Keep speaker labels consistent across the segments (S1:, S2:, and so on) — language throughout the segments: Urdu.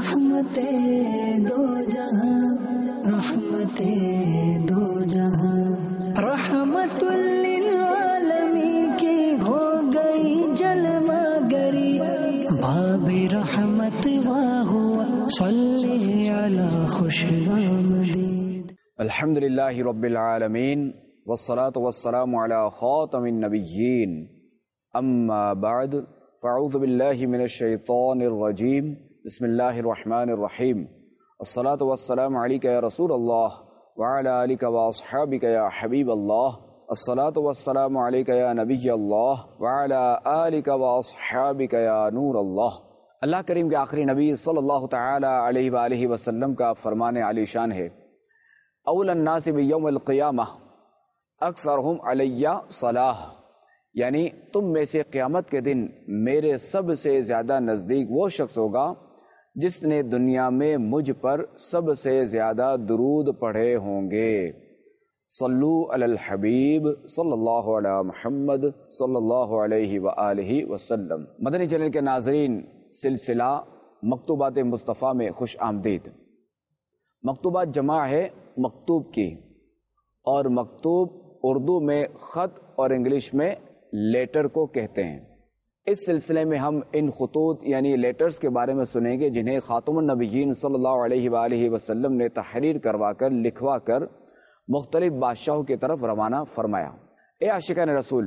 S1: رحمتیں دو جہاں، رحمتیں دو جہاں، رحمت للعالمین کی ہو گئی جلوہ گری، باب رحمت واہوا صلی علی خوش آمدید۔
S2: الحمدللہ رب العالمین والصلاة والسلام علی خاتم النبیین، اما بعد فاعوذ باللہ من الشیطان الرجیم، بسم اللہ الرحمن الرحیم، الصلاة والسلام علیک یا رسول اللہ وعلی آلک واصحابک یا حبیب اللہ، الصلاة والسلام علیک یا نبی اللہ وعلی آلک واصحابک یا نور اللہ۔ اللہ کریم کے آخری نبی صلی اللہ تعالی علیہ وآلہ وسلم کا فرمان عالی شان ہے، اول الناس بیوم القیامہ اکثرہم علی صلاح، یعنی تم میں سے قیامت کے دن میرے سب سے زیادہ نزدیک وہ شخص ہوگا جس نے دنیا میں مجھ پر سب سے زیادہ درود پڑھے ہوں گے۔ صلو علی الحبیب صلی اللہ علی محمد صلی اللہ علیہ وآلہ وسلم۔ مدنی چینل کے ناظرین، سلسلہ مکتوبات مصطفیٰ میں خوش آمدید۔ مکتوبات جمع ہے مکتوب کی، اور مکتوب اردو میں خط اور انگلش میں لیٹر کو کہتے ہیں۔ اس سلسلے میں ہم ان خطوط یعنی لیٹرز کے بارے میں سنیں گے جنہیں خاتم النبیین صلی اللہ علیہ وآلہ وسلم نے تحریر کروا کر لکھوا کر مختلف بادشاہوں کی طرف روانہ فرمایا۔ اے عاشقان رسول،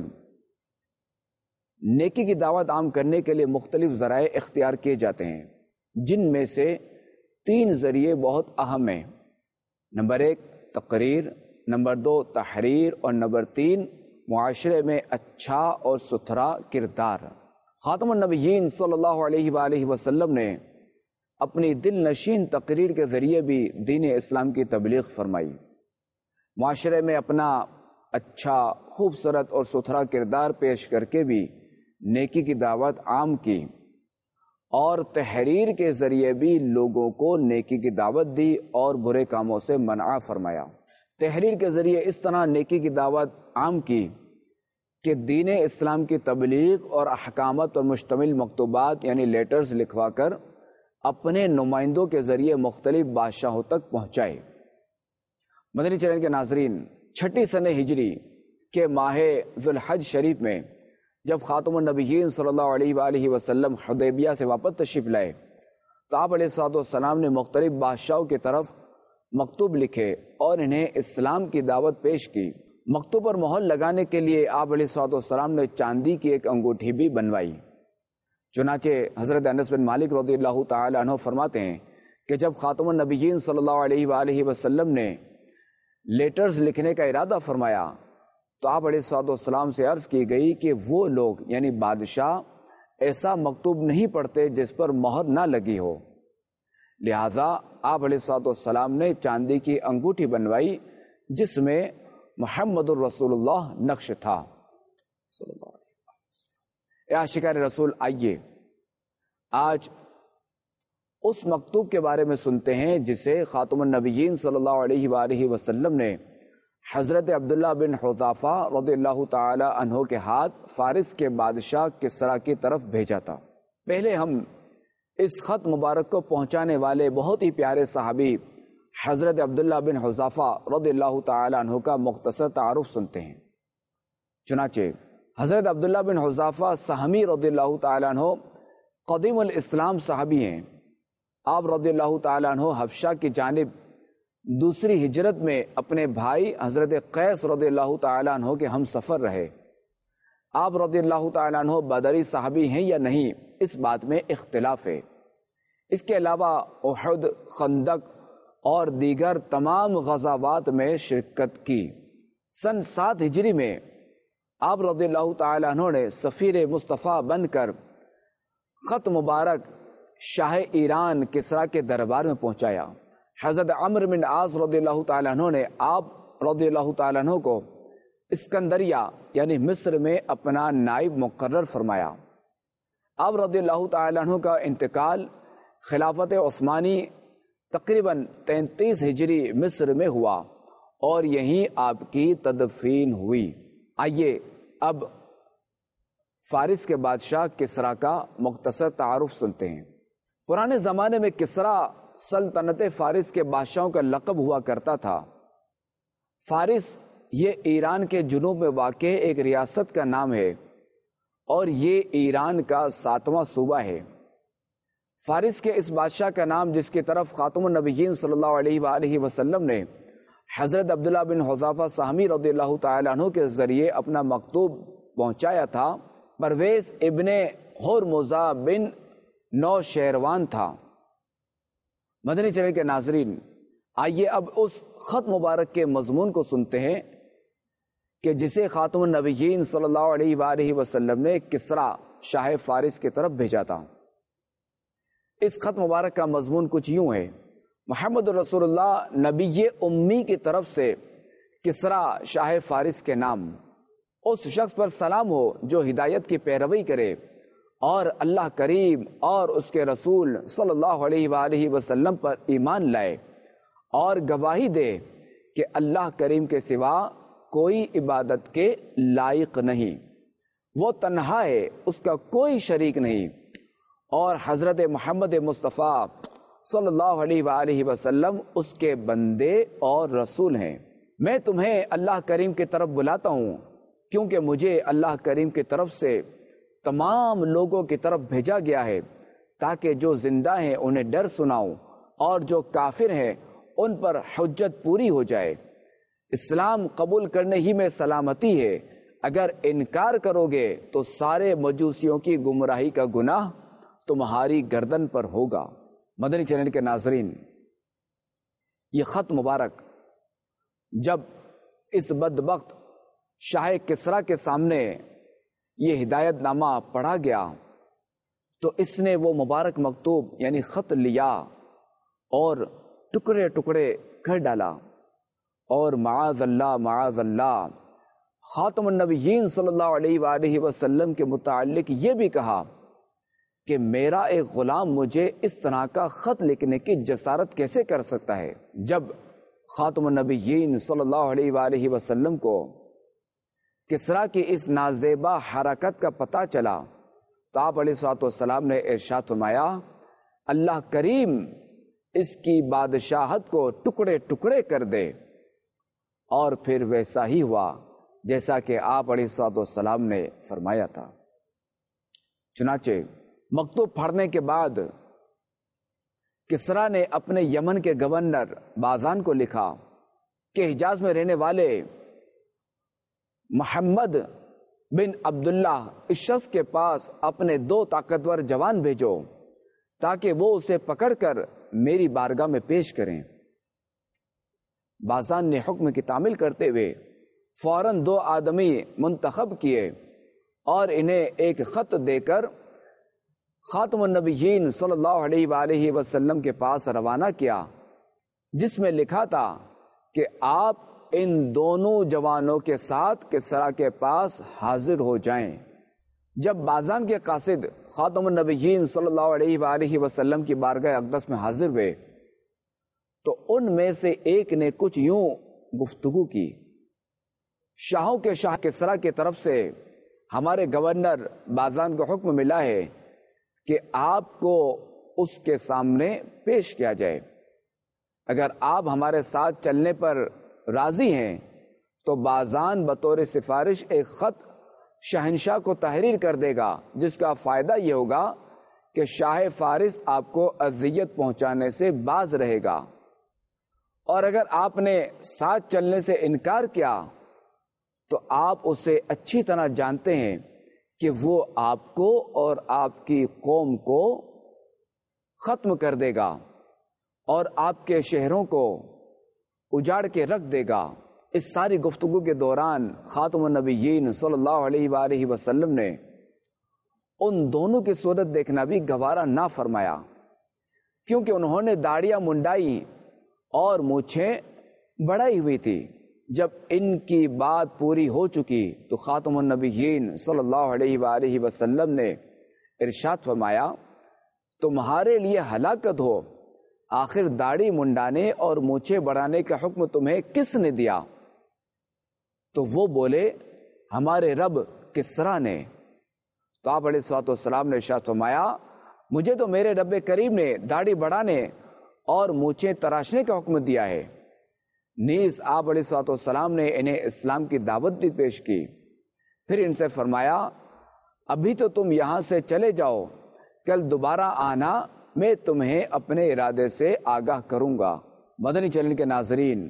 S2: نیکی کی دعوت عام کرنے کے لیے مختلف ذرائع اختیار کیے جاتے ہیں، جن میں سے 3 ذریعے بہت اہم ہیں۔ نمبر 1 تقریر، نمبر 2 تحریر، اور نمبر 3 معاشرے میں اچھا اور ستھرا کردار۔ خاتم النبیین صلی اللہ علیہ وآلہ وسلم نے اپنی دل نشین تقریر کے ذریعے بھی دین اسلام کی تبلیغ فرمائی، معاشرے میں اپنا اچھا، خوبصورت اور ستھرا کردار پیش کر کے بھی نیکی کی دعوت عام کی، اور تحریر کے ذریعے بھی لوگوں کو نیکی کی دعوت دی اور برے کاموں سے منع فرمایا۔ تحریر کے ذریعے اس طرح نیکی کی دعوت عام کی کہ دین اسلام کی تبلیغ اور احکامات پر مشتمل مکتوبات یعنی لیٹرز لکھوا کر اپنے نمائندوں کے ذریعے مختلف بادشاہوں تک پہنچائے۔ مدنی چینل کے ناظرین، 6 سنہ ہجری کے ماہ ذوالحج شریف میں جب خاتم النبیین صلی اللہ علیہ وآلہ وسلم حدیبیہ سے واپس تشریف لائے تو آپ علیہ السلام نے مختلف بادشاہوں کی طرف مکتوب لکھے اور انہیں اسلام کی دعوت پیش کی۔ مکتوب پر مہر لگانے کے لیے آپ علیہ السلام نے چاندی کی ایک انگوٹھی بھی بنوائی۔ چنانچہ حضرت انس بن مالک رضی اللہ تعالی عنہ فرماتے ہیں کہ جب خاتم النبیین صلی اللہ علیہ وآلہ وسلم نے لیٹرز لکھنے کا ارادہ فرمایا تو آپ علیہ السلام سے عرض کی گئی کہ وہ لوگ یعنی بادشاہ ایسا مکتوب نہیں پڑھتے جس پر مہر نہ لگی ہو، لہذا آپ علیہ السلام نے چاندی کی انگوٹھی بنوائی جس میں محمد الرسول اللہ نقش تھا صلی اللہ علیہ وسلم۔ اے عاشقان رسول، آئیے آج اس مکتوب کے بارے میں سنتے ہیں جسے خاتم النبیین صلی اللہ علیہ وآلہ وسلم نے حضرت عبداللہ بن حذافہ رضی اللہ تعالی عنہ کے ہاتھ فارس کے بادشاہ کسریٰ کی طرف بھیجا تھا۔ پہلے ہم اس خط مبارک کو پہنچانے والے بہت ہی پیارے صحابی حضرت عبداللہ بن حذافہ رضی اللہ تعالی عنہ کا مختصر تعارف سنتے ہیں۔ چنانچہ حضرت عبداللہ بن حذافہ سہمی رضی اللہ تعالی عنہ قدیم الاسلام صحابی ہیں۔ آپ رضی اللہ تعالی عنہ حبشہ کی جانب دوسری ہجرت میں اپنے بھائی حضرت قیس رضی اللہ تعالی عنہ کے ہم سفر رہے۔ آپ رضی اللہ تعالی عنہ بدری صحابی ہیں یا نہیں، اس بات میں اختلاف ہے۔ اس کے علاوہ احد، خندق اور دیگر تمام غزوات میں شرکت کی۔ سن 7 ہجری میں آپ رضی اللہ تعالی عنہ نے سفیر مصطفیٰ بن کر خط مبارک شاہ ایران کسریٰ کے دربار میں پہنچایا۔ حضرت عمرو بن عاص رضی اللہ تعالی عنہ نے آپ رضی اللہ تعالی عنہ کو اسکندریہ یعنی مصر میں اپنا نائب مقرر فرمایا۔ آپ رضی اللہ تعالی عنہ کا انتقال خلافت عثمانی تقریباً 33 ہجری مصر میں ہوا اور یہیں آپ کی تدفین ہوئی۔ آئیے اب فارس کے بادشاہ کسریٰ کا مختصر تعارف سنتے ہیں۔ پرانے زمانے میں کسرا سلطنت فارس کے بادشاہوں کا لقب ہوا کرتا تھا۔ فارس یہ ایران کے جنوب میں واقع ایک ریاست کا نام ہے اور یہ ایران کا 7واں صوبہ ہے۔ فارس کے اس بادشاہ کا نام، جس کی طرف خاتم النبیین صلی اللہ علیہ وآلہ وسلم نے حضرت عبداللہ بن حذیفہ سہمی رضی اللہ تعالیٰ عنہ کے ذریعے اپنا مکتوب پہنچایا تھا، پرویز ابن ہرمزہ بن نوشیروان تھا۔ مدنی چینل کے ناظرین، آئیے اب اس خط مبارک کے مضمون کو سنتے ہیں کہ جسے خاتم النبیین صلی اللہ علیہ وآلہ وسلم نے کسرا شاہ فارس کی طرف بھیجا تھا۔ اس خط مبارک کا مضمون کچھ یوں ہے: محمد رسول اللہ نبی امی کی طرف سے کسرا شاہ فارس کے نام، اس شخص پر سلام ہو جو ہدایت کی پیروی کرے اور اللہ کریم اور اس کے رسول صلی اللہ علیہ وآلہ وسلم پر ایمان لائے اور گواہی دے کہ اللہ کریم کے سوا کوئی عبادت کے لائق نہیں، وہ تنہا ہے، اس کا کوئی شریک نہیں، اور حضرت محمد مصطفیٰ صلی اللہ علیہ وآلہ وسلم اس کے بندے اور رسول ہیں۔ میں تمہیں اللہ کریم کی طرف بلاتا ہوں کیونکہ مجھے اللہ کریم کی طرف سے تمام لوگوں کی طرف بھیجا گیا ہے تاکہ جو زندہ ہیں انہیں ڈر سناؤں اور جو کافر ہیں ان پر حجت پوری ہو جائے۔ اسلام قبول کرنے ہی میں سلامتی ہے، اگر انکار کرو گے تو سارے مجوسیوں کی گمراہی کا گناہ تمہاری گردن پر ہوگا۔ مدنی چینل کے ناظرین، یہ خط مبارک جب اس بدبخت شاہ کسرا کے سامنے یہ ہدایت نامہ پڑھا گیا تو اس نے وہ مبارک مکتوب یعنی خط لیا اور ٹکڑے ٹکڑے کر ڈالا، اور معاذ اللہ خاتم النبیین صلی اللہ علیہ وآلہ وسلم کے متعلق یہ بھی کہا کہ میرا ایک غلام مجھے اس طرح کا خط لکھنے کی جسارت کیسے کر سکتا ہے۔ جب خاتم النبیین صلی اللہ علیہ وآلہ وسلم کو کسرا کی اس نازیبا حرکت کا پتہ چلا تو آپ علیہ الصلوۃ والسلام نے ارشاد فرمایا، اللہ کریم اس کی بادشاہت کو ٹکڑے ٹکڑے کر دے، اور پھر ویسا ہی ہوا جیسا کہ آپ علیہ الصلوۃ والسلام نے فرمایا تھا۔ چنانچہ مکتوب پڑھنے کے بعد کسرا نے اپنے یمن کے گورنر بازان کو لکھا کہ حجاز میں رہنے والے محمد بن عبداللہ اس شخص کے پاس اپنے 2 طاقتور جوان بھیجو تاکہ وہ اسے پکڑ کر میری بارگاہ میں پیش کریں۔ بازان نے حکم کی تعمیل کرتے ہوئے فوراً 2 آدمی منتخب کیے اور انہیں ایک خط دے کر خاتم النبیین صلی اللہ علیہ وآلہ وسلم کے پاس روانہ کیا، جس میں لکھا تھا کہ آپ ان دونوں جوانوں کے ساتھ کسرا کے پاس حاضر ہو جائیں۔ جب بازان کے قاصد خاتم النبیین صلی اللہ علیہ وآلہ وسلم کی بارگاہ اقدس میں حاضر ہوئے تو ان میں سے ایک نے کچھ یوں گفتگو کی: شاہوں کے شاہ کسرا کی طرف سے ہمارے گورنر بازان کو حکم ملا ہے کہ آپ کو اس کے سامنے پیش کیا جائے۔ اگر آپ ہمارے ساتھ چلنے پر راضی ہیں تو بازان بطور سفارش ایک خط شہنشاہ کو تحریر کر دے گا، جس کا فائدہ یہ ہوگا کہ شاہ فارس آپ کو اذیت پہنچانے سے باز رہے گا، اور اگر آپ نے ساتھ چلنے سے انکار کیا تو آپ اسے اچھی طرح جانتے ہیں کہ وہ آپ کو اور آپ کی قوم کو ختم کر دے گا اور آپ کے شہروں کو اجاڑ کے رکھ دے گا۔ اس ساری گفتگو کے دوران خاتم النبیین صلی اللہ علیہ وآلہ وسلم نے ان دونوں کی صورت دیکھنا بھی گوارا نہ فرمایا، کیونکہ انہوں نے داڑیاں منڈائی اور مونچھیں بڑھائی ہوئی تھی۔ جب ان کی بات پوری ہو چکی تو خاتم النبیین صلی اللہ علیہ وآلہ وسلم نے ارشاد فرمایا، تمہارے لیے ہلاکت ہو، آخر داڑھی منڈانے اور مونچھیں بڑھانے کا حکم تمہیں کس نے دیا؟ تو وہ بولے، ہمارے رب کسرا نے۔ تو آپ علیہ الصلوۃ والسلام نے ارشاد فرمایا، مجھے تو میرے رب کریم نے داڑھی بڑھانے اور مونچھیں تراشنے کا حکم دیا ہے۔ نیز آپ علیہ الصلوۃ والسلام نے انہیں اسلام کی دعوت بھی پیش کی۔ پھر ان سے فرمایا ابھی تو تم یہاں سے چلے جاؤ، کل دوبارہ آنا، میں تمہیں اپنے ارادے سے آگاہ کروں گا۔ مدنی چینل کے ناظرین،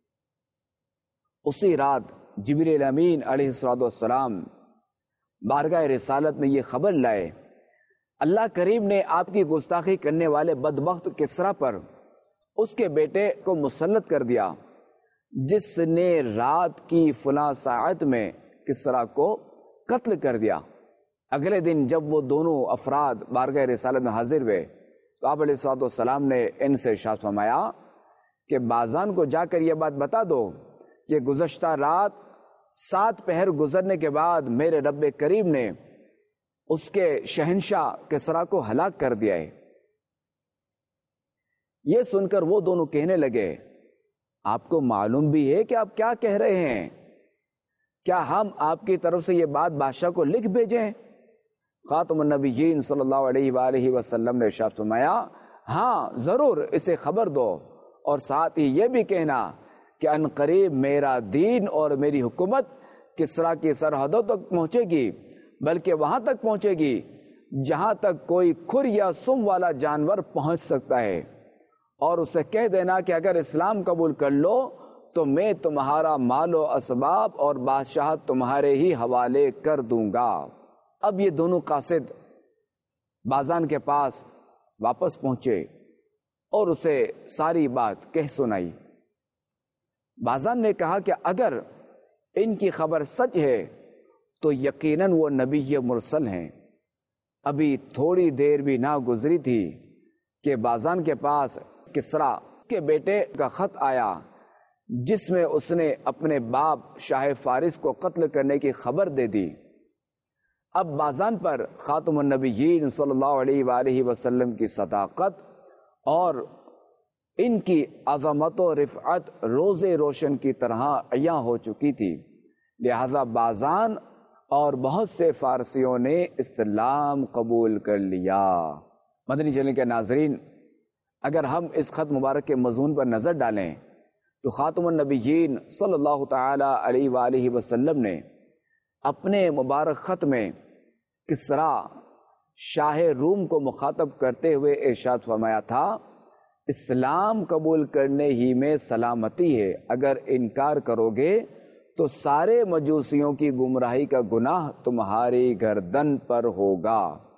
S2: اسی رات جبریل امین علیہ الصلوۃ والسلام بارگاہ رسالت میں یہ خبر لائے، اللہ کریم نے آپ کی گستاخی کرنے والے بدبخت کسریٰ پر اس کے بیٹے کو مسلط کر دیا، جس نے رات کی فلاں ساعت میں کسریٰ کو قتل کر دیا۔ اگلے دن جب وہ دونوں افراد بارگاہ رسالت میں حاضر ہوئے تو آپ علیہ الصلوۃ والسلام نے ان سے ارشاد فرمایا کہ بازان کو جا کر یہ بات بتا دو کہ گزشتہ رات 7 پہر گزرنے کے بعد میرے رب کریم نے اس کے شہنشاہ کسریٰ کو ہلاک کر دیا ہے۔ یہ سن کر وہ دونوں کہنے لگے آپ کو معلوم بھی ہے کہ آپ کیا کہہ رہے ہیں؟ کیا ہم آپ کی طرف سے یہ بات بادشاہ کو لکھ بھیجیں؟ خاتم النبیین صلی اللہ علیہ وآلہ وسلم نے ارشاد فرمایا ہاں ضرور اسے خبر دو، اور ساتھ ہی یہ بھی کہنا کہ ان قریب میرا دین اور میری حکومت کسریٰ کی سرحدوں تک پہنچے گی، بلکہ وہاں تک پہنچے گی جہاں تک کوئی کھر یا سم والا جانور پہنچ سکتا ہے، اور اسے کہہ دینا کہ اگر اسلام قبول کر لو تو میں تمہارا مال و اسباب اور بادشاہت تمہارے ہی حوالے کر دوں گا۔ اب یہ دونوں قاصد بازان کے پاس واپس پہنچے اور اسے ساری بات کہہ سنائی۔ بازان نے کہا کہ اگر ان کی خبر سچ ہے تو یقیناً وہ نبی مرسل ہیں۔ ابھی تھوڑی دیر بھی نہ گزری تھی کہ بازان کے پاس کسریٰ کے بیٹے کا خط آیا جس میں اس نے اپنے باپ شاہ فارس کو قتل کرنے کی خبر دے دی۔ اب بازان پر خاتم النبیین صلی اللہ علیہ وآلہ وسلم کی صداقت اور ان کی عظمت و رفعت روز روشن کی طرح عیاں ہو چکی تھی، لہذا بازان اور بہت سے فارسیوں نے اسلام قبول کر لیا۔ مدنی چینل کے ناظرین، اگر ہم اس خط مبارک کے مضمون پر نظر ڈالیں تو خاتم النبیین صلی اللہ تعالی علیہ وآلہ وسلم نے اپنے مبارک خط میں کسریٰ شاہ روم کو مخاطب کرتے ہوئے ارشاد فرمایا تھا اسلام قبول کرنے ہی میں سلامتی ہے، اگر انکار کرو گے تو سارے مجوسیوں کی گمراہی کا گناہ تمہاری گردن پر ہوگا۔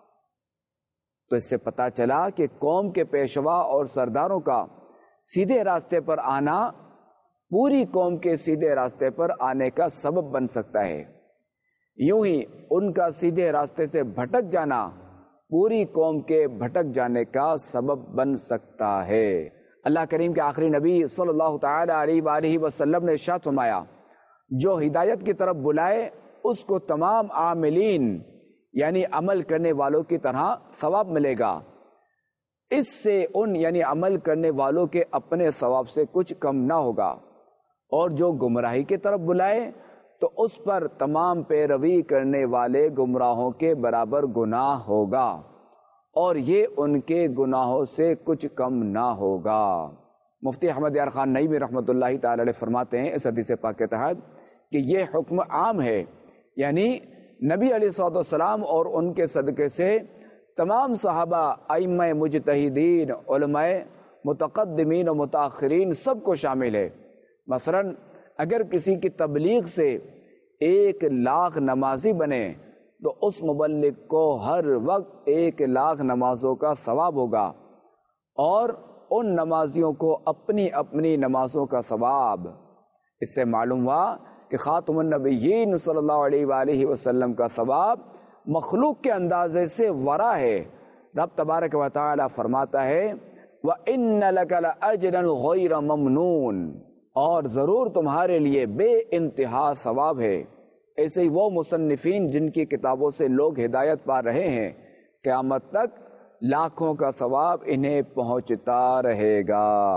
S2: تو اس سے پتہ چلا کہ قوم کے پیشوا اور سرداروں کا سیدھے راستے پر آنا پوری قوم کے سیدھے راستے پر آنے کا سبب بن سکتا ہے، یوں ہی ان کا سیدھے راستے سے بھٹک جانا پوری قوم کے بھٹک جانے کا سبب بن سکتا ہے۔ اللہ کریم کے آخری نبی صلی اللہ تعالی علیہ وآلہ وسلم نے ارشاد فرمایا جو ہدایت کی طرف بلائے اس کو تمام عاملین یعنی عمل کرنے والوں کی طرح ثواب ملے گا، اس سے ان یعنی عمل کرنے والوں کے اپنے ثواب سے کچھ کم نہ ہوگا، اور جو گمراہی کی طرف بلائے تو اس پر تمام پیروی کرنے والے گمراہوں کے برابر گناہ ہوگا، اور یہ ان کے گناہوں سے کچھ کم نہ ہوگا۔ مفتی احمد یار خان نعیمی رحمۃ اللہ تعالی علیہ فرماتے ہیں اس حدیث پاک کے تحت کہ یہ حکم عام ہے، یعنی نبی علیہ الصلوۃ والسلام اور ان کے صدقے سے تمام صحابہ، ائمہ مجتہدین، علماء متقدمین و متاخرین سب کو شامل ہے۔ مثلا اگر کسی کی تبلیغ سے 1,00,000 نمازی بنے تو اس مبلغ کو ہر وقت 1,00,000 نمازوں کا ثواب ہوگا، اور ان نمازیوں کو اپنی اپنی نمازوں کا ثواب۔ اس سے معلوم ہوا کہ خاتم النبیین صلی اللہ علیہ وآلہ وسلم کا ثواب مخلوق کے اندازے سے ورا ہے۔ رب تبارک و تعالی فرماتا ہے وَإِنَّ لَكَ لَأَجْرًا غَيْرَ مَمْنُونٍ، اور ضرور تمہارے لیے بے انتہا ثواب ہے۔ ایسے ہی وہ مصنفین جن کی کتابوں سے لوگ ہدایت پا رہے ہیں، قیامت تک لاکھوں کا ثواب انہیں پہنچتا رہے گا۔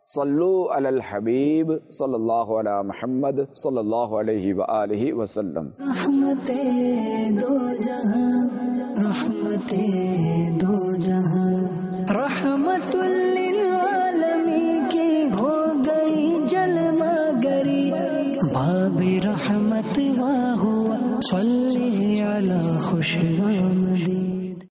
S2: صلو علی الحبیب صلی اللہ علی محمد صلی اللہ علیہ وآلہ وسلم۔
S1: رحمت دو جہاں، رحمت دو جہاں، رحمت للعالمین کی ہو گئی جلوہ گری، باب رحمت واہ ہوا صلی علی خوش آمدی۔